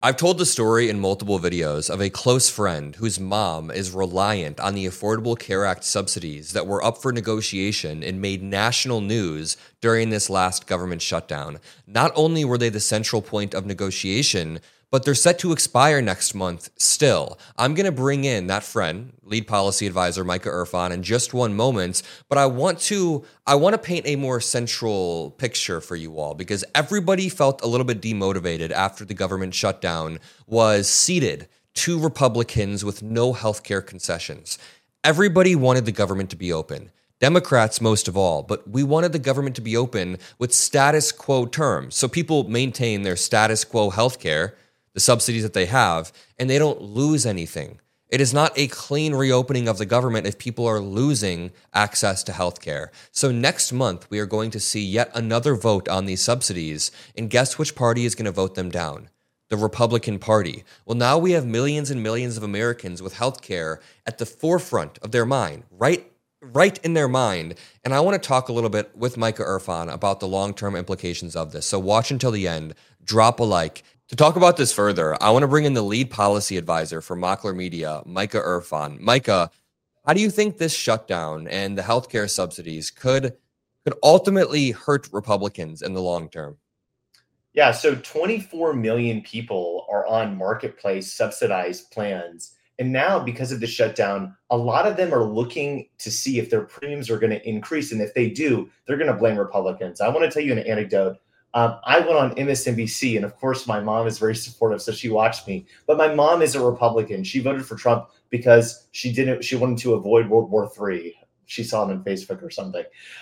I've told the story in multiple videos of a close friend whose mom is reliant on the Affordable Care Act subsidies that were up for negotiation and made national news during this last government shutdown. Not only were they the central point of negotiation, but they're set to expire next month still. I'm going to bring in that friend, lead policy advisor Micah Irfan, in just one moment, but I want to paint a more central picture for you all because everybody felt a little bit demotivated after the government shutdown was ceded to Republicans with no healthcare concessions. Everybody wanted the government to be open. Democrats most of all, but we wanted the government to be open with status quo terms. So people maintain their status quo healthcare, the subsidies that they have, and they don't lose anything. It is not a clean reopening of the government if people are losing access to healthcare. So next month, we are going to see yet another vote on these subsidies, and guess which party is going to vote them down? The Republican Party. Well, now we have millions and millions of Americans with healthcare at the forefront of their mind, right in their mind. And I want to talk a little bit with Micah Irfan about the long-term implications of this. So watch until the end, drop a like. To talk about this further, I want to bring in the lead policy advisor for Mockler Media, Micah Irfan. Micah, how do you think this shutdown and the healthcare subsidies could ultimately hurt Republicans in the long term? Yeah, so 24 million people are on marketplace subsidized plans. And now, because of the shutdown, a lot of them are looking to see if their premiums are going to increase. And if they do, they're going to blame Republicans. I want to tell you an anecdote. I went on MSNBC, and of course, my mom is very supportive, so she watched me. But my mom is a Republican. She voted for Trump because she wanted to avoid World War III. She saw it on Facebook or something.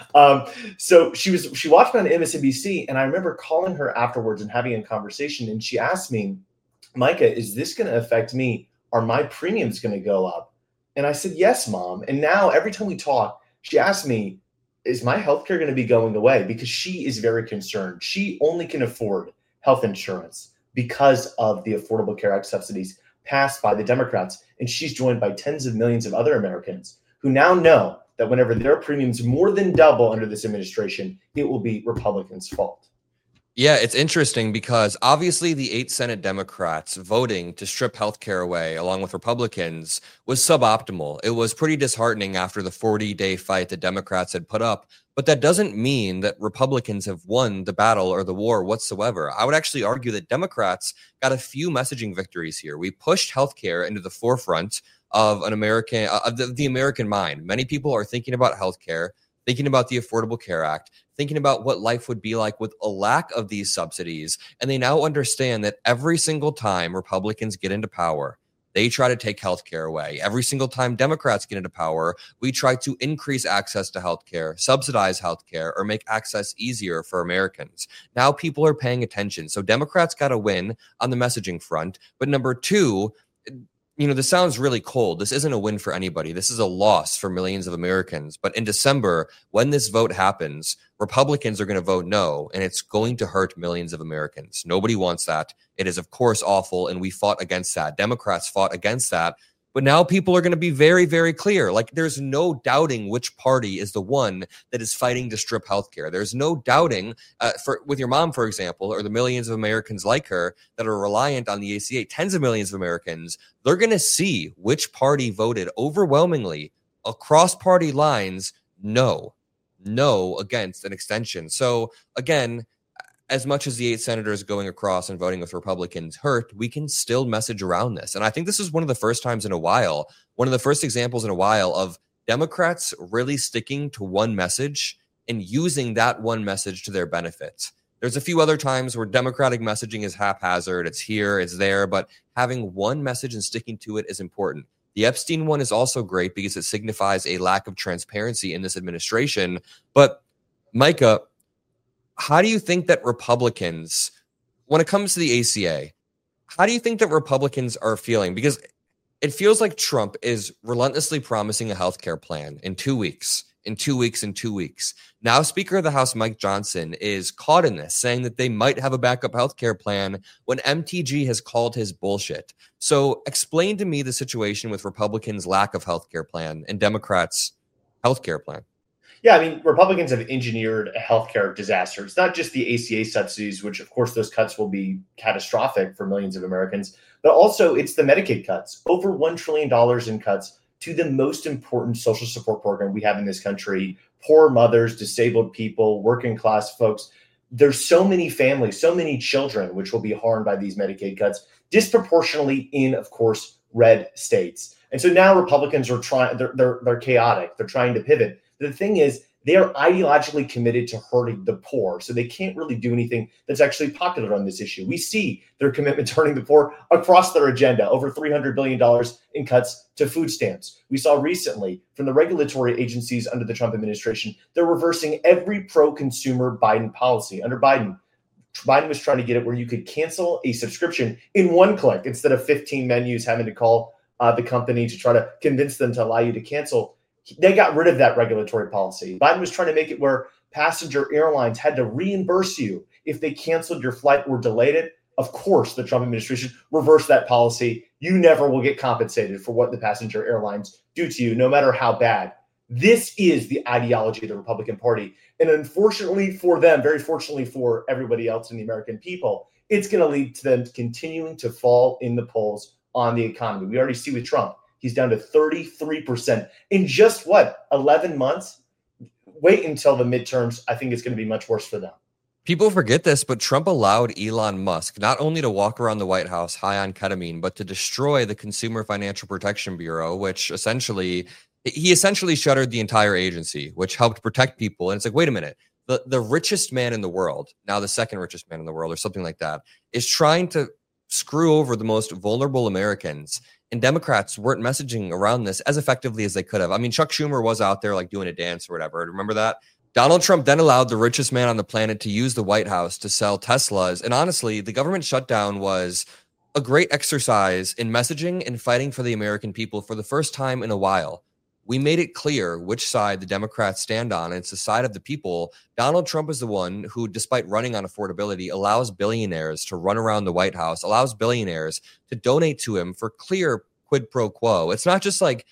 So she watched me on MSNBC, and I remember calling her afterwards and having a conversation. And she asked me, Micah, is this going to affect me? Are my premiums going to go up? And I said, yes, Mom. And now every time we talk, she asks me, is my healthcare going to be going away? Because she is very concerned. She only can afford health insurance because of the Affordable Care Act subsidies passed by the Democrats. And she's joined by tens of millions of other Americans who now know that whenever their premiums more than double under this administration, it will be Republicans' fault. Yeah, it's interesting because obviously the 8 Senate Democrats voting to strip healthcare away along with Republicans was suboptimal. It was pretty disheartening after the 40-day fight the Democrats had put up, but that doesn't mean that Republicans have won the battle or the war whatsoever. I would actually argue that Democrats got a few messaging victories here. We pushed healthcare into the forefront of an American of the American mind. Many people are thinking about healthcare, thinking about the Affordable Care Act, thinking about what life would be like with a lack of these subsidies. And they now understand that every single time Republicans get into power, they try to take healthcare away. Every single time Democrats get into power, we try to increase access to healthcare, subsidize healthcare, or make access easier for Americans. Now people are paying attention. So Democrats got to win on the messaging front. But number two, this sounds really cold. This isn't a win for anybody. This is a loss for millions of Americans. But in December, when this vote happens, Republicans are going to vote no, and it's going to hurt millions of Americans. Nobody wants that. It is, of course, awful, and we fought against that. Democrats fought against that. But now people are going to be very, very clear. Like, there's no doubting which party is the one that is fighting to strip healthcare. There's no doubting with your mom, for example, or the millions of Americans like her that are reliant on the ACA, tens of millions of Americans. They're going to see which party voted overwhelmingly across party lines no against an extension. So again, as much as the 8 senators going across and voting with Republicans hurt, we can still message around this. And I think this is one of the first times in a while, one of the first examples in a while of Democrats really sticking to one message and using that one message to their benefit. There's a few other times where Democratic messaging is haphazard. It's here, it's there, but having one message and sticking to it is important. The Epstein one is also great because it signifies a lack of transparency in this administration. But Micah, how do you think that Republicans, when it comes to the ACA, how do you think that Republicans are feeling? Because it feels like Trump is relentlessly promising a healthcare plan in 2 weeks, in 2 weeks, in 2 weeks. Now, Speaker of the House Mike Johnson is caught in this, saying that they might have a backup healthcare plan when MTG has called his bullshit. So explain to me the situation with Republicans' lack of healthcare plan and Democrats' healthcare plan. Yeah, I mean, Republicans have engineered a healthcare disaster. It's not just the ACA subsidies, which of course those cuts will be catastrophic for millions of Americans, but also it's the Medicaid cuts. Over $1 trillion in cuts to the most important social support program we have in this country. Poor mothers, disabled people, working class folks. There's so many families, so many children, which will be harmed by these Medicaid cuts, disproportionately in, of course, red states. And so now Republicans are trying, they're chaotic. They're trying to pivot. The thing is, they are ideologically committed to hurting the poor. So they can't really do anything that's actually popular on this issue. We see their commitment to hurting the poor across their agenda, over $300 billion in cuts to food stamps. We saw recently from the regulatory agencies under the Trump administration, they're reversing every pro-consumer Biden policy. Under Biden was trying to get it where you could cancel a subscription in one click instead of 15 menus having to call the company to try to convince them to allow you to cancel. They got rid of that regulatory policy. Biden was trying to make it where passenger airlines had to reimburse you if they canceled your flight or delayed it. Of course, the Trump administration reversed that policy. You never will get compensated for what the passenger airlines do to you, no matter how bad. This is the ideology of the Republican Party. And unfortunately for them, very fortunately for everybody else in the American people, it's going to lead to them continuing to fall in the polls on the economy. We already see with Trump. He's down to 33% in just 11 months? Wait until the midterms. I think it's going to be much worse for them. People forget this, but Trump allowed Elon Musk not only to walk around the White House high on ketamine, but to destroy the Consumer Financial Protection Bureau, which he essentially shuttered the entire agency, which helped protect people. And it's like, wait a minute, the richest man in the world, now the second richest man in the world or something like that, is trying to screw over the most vulnerable Americans. And Democrats weren't messaging around this as effectively as they could have. I mean, Chuck Schumer was out there like doing a dance or whatever. Remember that? Donald Trump then allowed the richest man on the planet to use the White House to sell Teslas. And honestly, the government shutdown was a great exercise in messaging and fighting for the American people for the first time in a while. We made it clear which side the Democrats stand on. And it's the side of the people. Donald Trump is the one who, despite running on affordability, allows billionaires to run around the White House, allows billionaires to donate to him for clear quid pro quo. It's not just like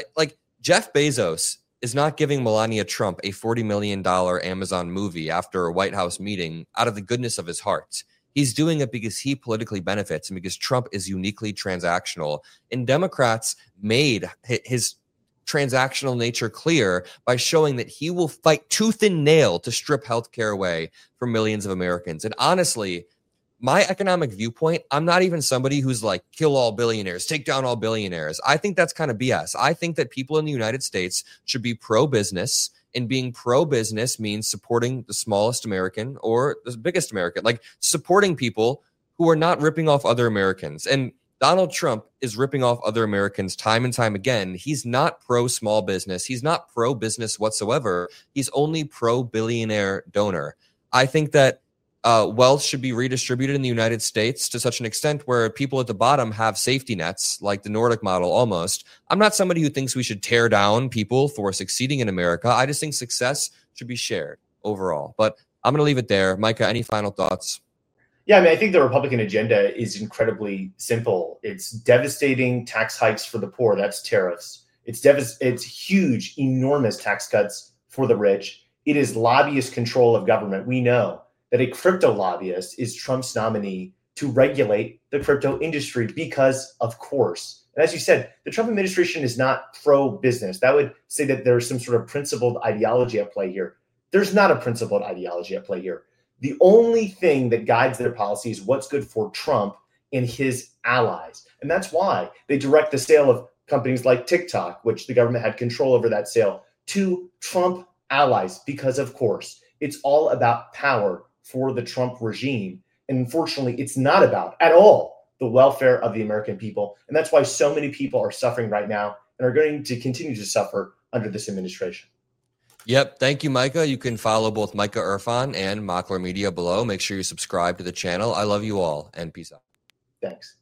Jeff Bezos is not giving Melania Trump a $40 million Amazon movie after a White House meeting out of the goodness of his heart. He's doing it because he politically benefits and because Trump is uniquely transactional. And Democrats made his transactional nature clear by showing that he will fight tooth and nail to strip healthcare away from millions of Americans. And honestly, my economic viewpoint, I'm not even somebody who's like, kill all billionaires, take down all billionaires. I think that's kind of BS. I think that people in the United States should be pro-business, and being pro-business means supporting the smallest American or the biggest American, like supporting people who are not ripping off other Americans. And Donald Trump is ripping off other Americans time and time again. He's not pro-small business. He's not pro-business whatsoever. He's only pro-billionaire donor. I think that wealth should be redistributed in the United States to such an extent where people at the bottom have safety nets, like the Nordic model almost. I'm not somebody who thinks we should tear down people for succeeding in America. I just think success should be shared overall. But I'm going to leave it there. Micah, any final thoughts? Yeah, I mean, I think the Republican agenda is incredibly simple. It's devastating tax hikes for the poor. That's tariffs. It's huge, enormous tax cuts for the rich. It is lobbyist control of government. We know that a crypto lobbyist is Trump's nominee to regulate the crypto industry because, of course, and as you said, the Trump administration is not pro-business. That would say that there's some sort of principled ideology at play here. There's not a principled ideology at play here. The only thing that guides their policy is what's good for Trump and his allies. And that's why they direct the sale of companies like TikTok, which the government had control over that sale, to Trump allies, because, of course, it's all about power for the Trump regime. And unfortunately, it's not about at all the welfare of the American people. And that's why so many people are suffering right now and are going to continue to suffer under this administration. Yep. Thank you, Micah. You can follow both Micah Irfan and Mockler Media below. Make sure you subscribe to the channel. I love you all, and peace out. Thanks.